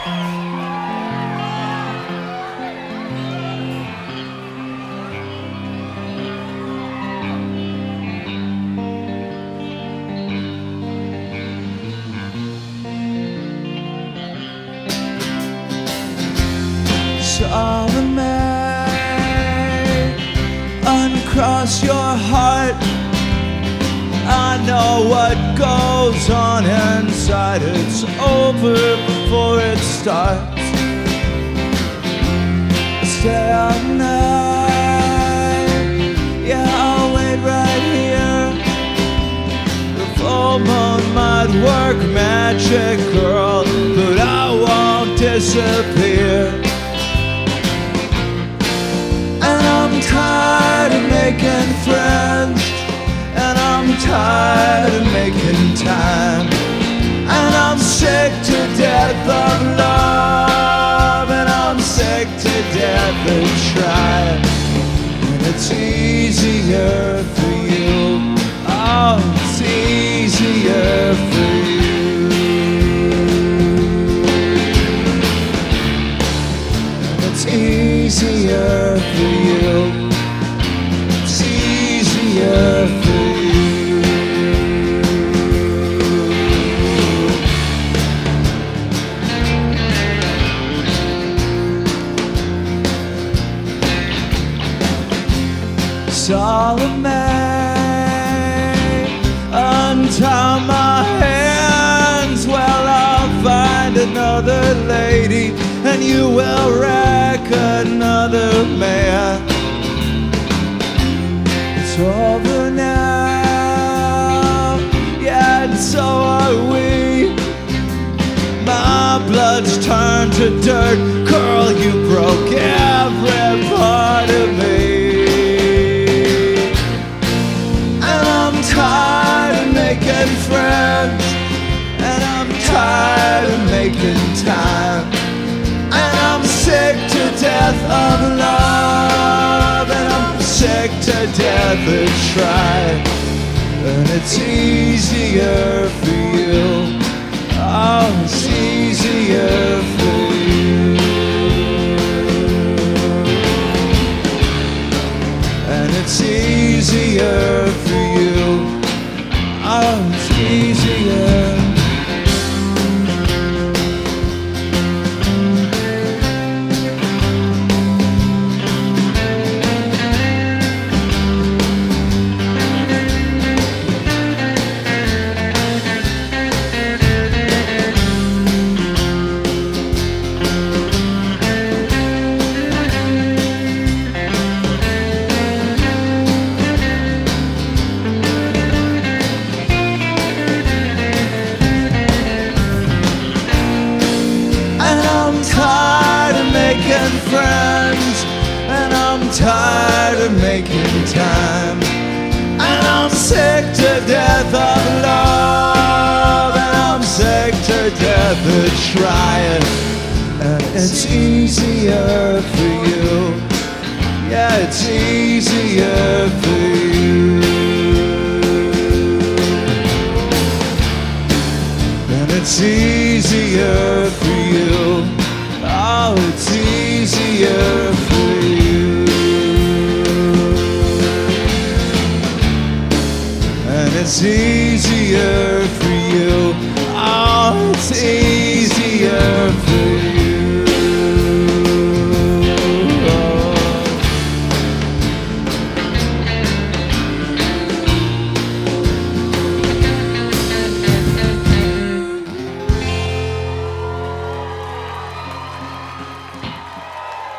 Salome, uncross your heart. I know what goes on inside. It's over before it starts. Stay all night. Yeah, I'll wait right here. The full moon might work magic, girl, but I won't disappear. I'm tired of making friends, and I'm tired of making time, and I'm sick to death of love, and I'm sick to death of trying. And it's easier for you. Oh, it's easier for you. And it's easier for you. It's easier for you. Salome, untie my hands. Well, I'll find another lady, and you will wreck another man. It's over now, yeah, and so are we. My blood's turned to dirt, girl, you broke every part of me. And I'm tired of making friends, and I'm tired of making time, and I'm sick to death of love, and I'm sick to death of trying. And it's easier for you. Oh, it's easier for you. And it's easier for you. Oh, it's easier. Friends, and I'm tired of making time, and I'm sick to death of love, and I'm sick to death of trying. And it's easier for you. Yeah, it's easier for you. And it's easier